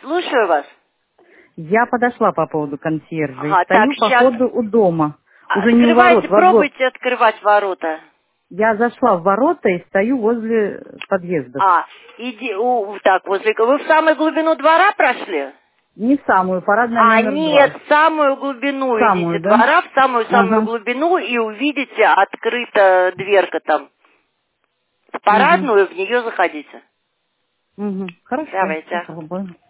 Слушаю вас. Я подошла по поводу консьержа. Ага, Стою так, по сейчас. ходу у дома. Уже не у Открывайте, ворот, во двор. пробуйте открывать ворота. Я зашла в ворота и стою возле подъезда. Так, вы в самую глубину двора прошли? Не самую, парадная номер Нет, 2. в самую глубину идите Самую, да? двора, в самую-самую Ага. глубину, и увидите открыта дверка там. В Угу. парадную, в нее заходите. Угу. Хорошо, Давайте. попробуем.